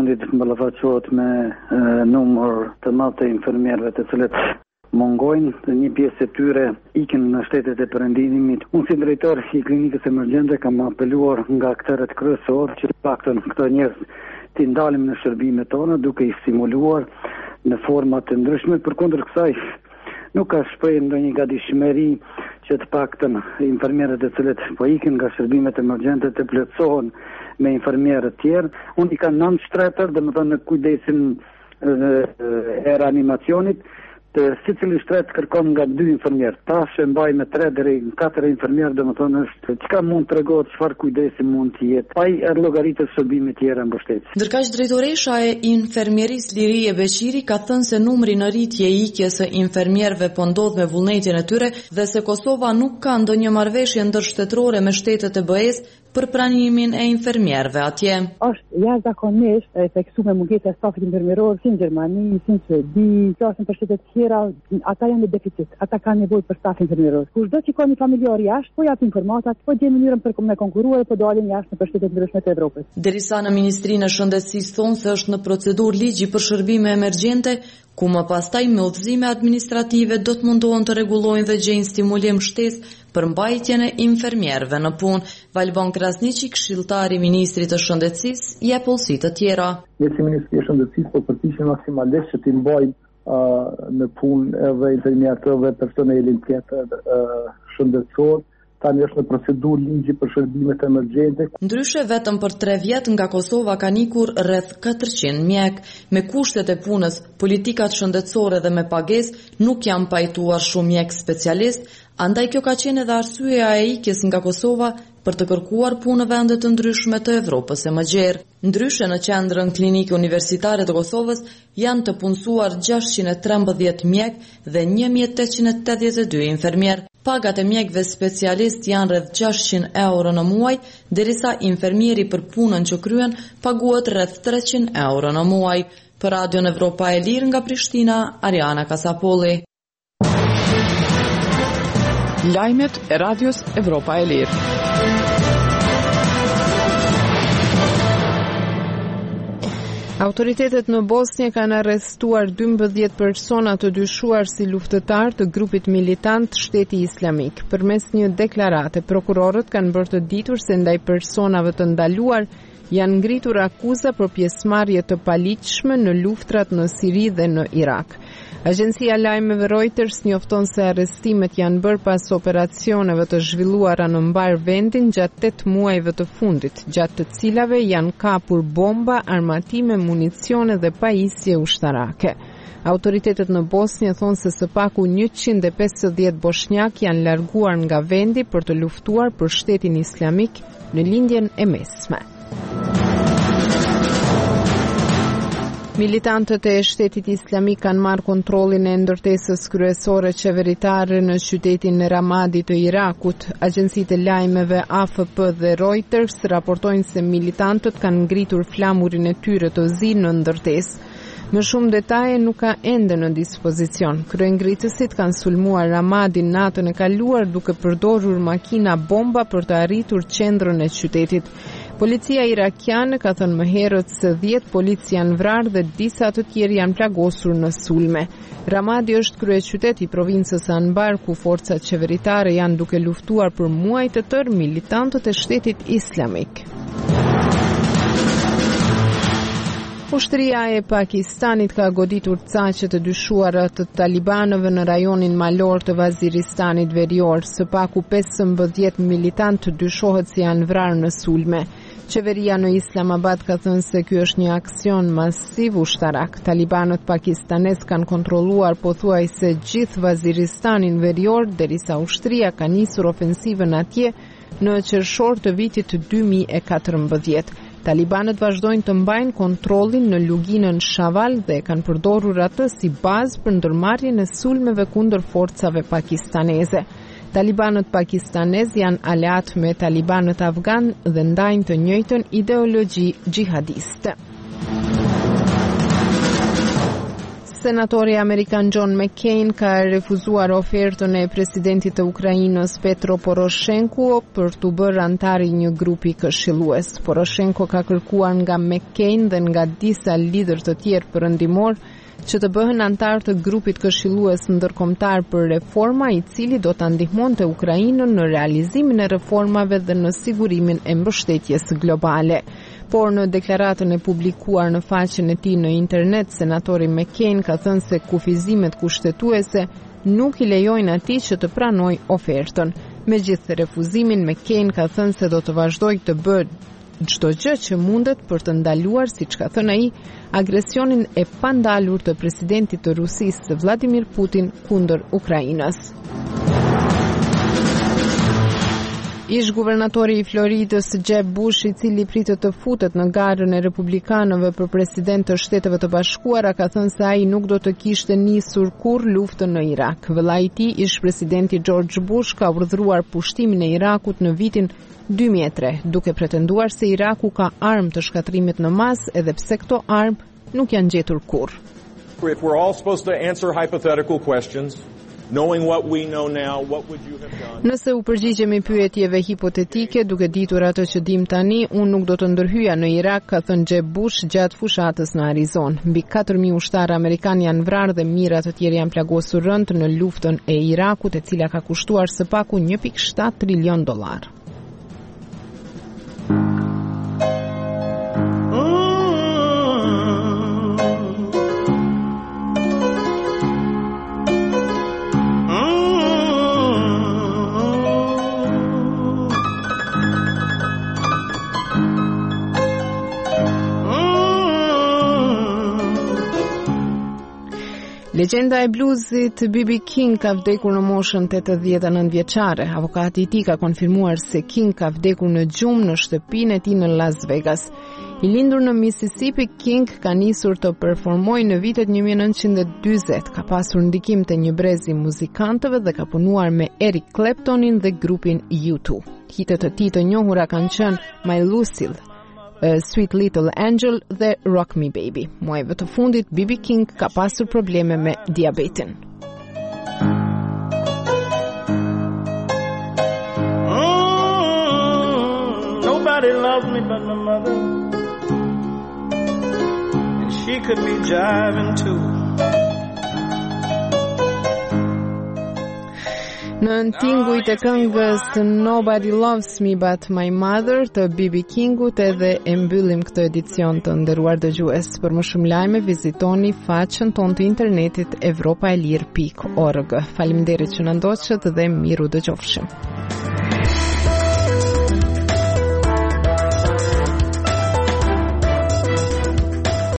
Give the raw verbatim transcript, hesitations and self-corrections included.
fundit mballafaqohet me e, numër të madh të infermierëve të cilët mungojnë, dhe një pjesë e tyre ikin në shtetet e perëndimit. Unë si drejtor i klinikës emergjente kam apeluar nga akteret kryesorë që të paktën këto njerëz të ndalim në shërbimet tona duke i stimuluar në forma të ndryshme. Përkundër kësaj nuk ka shprehë ndonjë gatishmëri që të paktën infermierët e cilët po ikin nga shërbimet emergjente të plotësohen me infermierë të tjerë. Unë i kam nëntë shtretër, domethënë në kujdesin e reanimacionit, të secili shtret kërkon nga dy infermierë. Tash e mbaj me tre deri në katër infermierë, domethënë është çka mund tregohet, çfarë kujdesi mund të jetë. Ai er llogaritë shërbime të tjera mbështetjes. Ndërkaq drejtoresha e infermierisë Lirie Beqiri ka thënë se numri në rritje i ikjes së infermierëve po ndodh me vullnetin e tyre dhe se Kosova nuk ka ndonjë marrëveshje ndërshtetërore me shtetet e B E-s për pranimin e infermierëve atje. Është jashtëzakonisht e theksuar mungesa e stafit infermieror si në Gjermani, si në Suedi, qoftë për shtetet tjera, ata janë në deficit, ata kanë nevojë për staf infermieror. Kushdo që ka një familjar jashtë, po jap informatat, po gjen mënyrën për me konkuruar, po dalin jashtë në shtetet ndryshme të Evropës. Derisa në Ministrinë e Shëndetësisë thonë se është në procedurë ligji për shërbime emergjente, ku më pastaj me udhëzime administrative do të mundohen të rregullojnë dhe gjejnë stimulim shtesë për mbajtjen e infermierëve në punë. Valbon Krasniqi, këshilltari i Ministrit të Shëndetësisë, jep pollësi të tjera. Ne si Ministri i Shëndetësisë po përpiqemi maksimalisht që të mbajmë uh, në punë edhe infermierët dhe personelin tjetër uh, shëndetësor. Tani është në procedurë ligji për shërbimet emergjente. Ndryshe, vetëm për tre vjet nga Kosova kanë ikur rreth katërqind mjek. Me kushtet e punës, politikat shëndetësore dhe me pagesë nuk janë pajtuar shumë mjek specialist, andaj kjo ka qenë edhe arsyeja e ikjes nga Kosova për të kërkuar punë në vende të ndryshme të Evropës e më gjerë. Ndryshe, në qendrën klinike universitare të Kosovës janë të punësuar gjashtëqind e trembëdhjetë mjek dhe një mijë tetëqind e tetëdhjetë e dy infermier. Pagat e mjekëve specialist janë rreth gjashtëqind euro në muaj, derisa infermieri për punën që kryen paguhet rreth treqind euro në muaj. Për Radion Evropa e Lirë nga Prishtina, Ariana Kasapolli. Lajmet e Radios Evropa e Lirë. Autoritetet në Bosnjë kanë arrestuar dymbëdhjetë persona të dyshuar si luftëtar të grupit militant Shteti Islamik. Përmes një deklarate, prokurorët kanë bërë të ditur se ndaj personave të ndaluar janë ngritur akuza për pjesëmarrje të paligjshme në luftrat në Siri dhe në Irak. Agjencia lajmeve Reuters njofton se arrestimet janë bërë pas operacioneve të zhvilluara në mbar vendin gjatë tetë muajve të fundit, gjatë të cilave janë kapur bomba, armatime, municione dhe pajisje ushtarake. Autoritetet në Bosnjë thonë se së paku njëqind e pesëdhjetë bosnjak janë larguar nga vendi për të luftuar për Shtetin Islamik në lindjen e mesme. Militantët e Shtetit Islamik kanë marrë kontrollin e ndërtesës kryesore qeveritare në qytetin e Ramadi të Irakut. Agjencitë e lajmeve A F P dhe Reuters raportojnë se militantët kanë ngritur flamurin e tyre të zi në ndërtesë. Më shumë detaje nuk ka ende në dispozicion. Kryengritësit kanë sulmuar Ramadin natën e kaluar duke përdorur makina bomba për të arritur qendrën e qytetit. Policia irakiane ka thënë më herët se dhjetë polic janë vrarë dhe disa të tjerë janë plagosur në sulme. Ramadi është kryeqytet i provincës Anbar ku forcat qeveritare janë duke luftuar për muaj të tërë militantët e Shtetit Islamik. Ushtria e Pakistanit ka goditur caqe të dyshuara të talibanëve në rajonin malor të Vaziristanit verior. Së paku pesëmbëdhjetë militant të dyshohet se janë vrarë në sulme. Qeveria në Islamabad ka thënë se ky është një aksion masiv ushtarak. Talibanët pakistanes kanë kontrolluar pothuajse gjithë Vaziristanin verior, derisa ushtria ka nisur ofensivën atje në qershor të vitit dy mijë e katërmbëdhjetë. Talibanët vazhdojnë të mbajnë kontrollin në luginën Shaval dhe kanë përdorur atë si bazë për ndërmarrjen e sulmeve kundër forcave pakistaneze. Talibanët pakistanez janë aleat me talibanët afgan dhe ndajnë të njëjtën ideologji xhihadiste. Senatori amerikan John McCain ka refuzuar ofertën e presidentit të Ukrainës Petro Poroshenko për të bërë antar i një grupi këshillues. Poroshenko ka kërkuar nga McCain dhe nga disa lider të tjerë perëndimor që të bëhen antar të grupit këshillues ndërkombëtar për reforma, i cili do ta ndihmonte Ukrainën në realizimin e reformave dhe në sigurimin e mbështetjes globale. Por në deklaratën e publikuar në faqen e tij në internet, senatori McCain ka thënë se kufizimet kushtetuese nuk i lejojnë atij që të pranojë ofertën. Megjithëse refuzimin, McCain ka thënë se do të vazhdojë të bëjë çdo gjë që mundet për të ndaluar, siç ka thënë ai, agresionin e pandalur të presidentit të Rusisë Vladimir Putin kundër Ukrainës. Ish guvernatori i Floridës Jeb Bush, i cili pritet të futet në garën e republikanëve për president të Shteteve të Bashkuara, ka thënë se ai nuk do të kishte nisur kurrë luftën në Irak. Vëllai i tij, ish presidenti George Bush, ka urdhëruar pushtimin e Irakut në vitin dy mijë e tre, duke pretenduar se Iraku ka armë të shkatrimit në masë, edhe pse këto armë nuk janë gjetur kurrë. If we're all supposed to answer hypothetical questions, knowing what we know now, what would you have done? Nëse u përgjigjemi pyetjeve hipotetike, duke ditur atë që dim tani, unë nuk do të ndërhyja në Irak, ka thënë Jeb Bush gjatë fushatës në Arizonë. Mbi katër mijë ushtarë amerikanë janë vrarë dhe mijëra të tjerë janë plagosur rënd në luftën e Irakut, e cila ka kushtuar së paku një pikë shtat trilion dollar. Legjenda e bluzit B B King ka vdekur në moshën tetëdhjetë e nëntë vjeçare. Avokati i tij ka konfirmuar se King ka vdekur në gjumë në shtëpinë e tij në Las Vegas. I lindur në Mississippi, King ka nisur të performojë në vitet një mijë e nëntëqind e dyzet. Ka pasur ndikim të një brezi muzikantëve dhe ka punuar me Eric Claptonin dhe grupin U two. Hitet e tij të njohura kanë qenë My Lucille, Uh, Sweet Little Angel dhe Rock Me Baby. Muajve të fundit, B B King ka pasur probleme me diabetin. Mm, nobody loves me but my mother, and she could be jiving too. Në tingujt e këngës Nobody Loves Me But My Mother të B B Kingut edhe e mbyllim këtë edicion të nderuar dëgjues. Për më shumë lajme vizitoni faqen tonë të internetit evropaelir pikë org. Faleminderit që na ndoqët dhe miru dëgjofshim.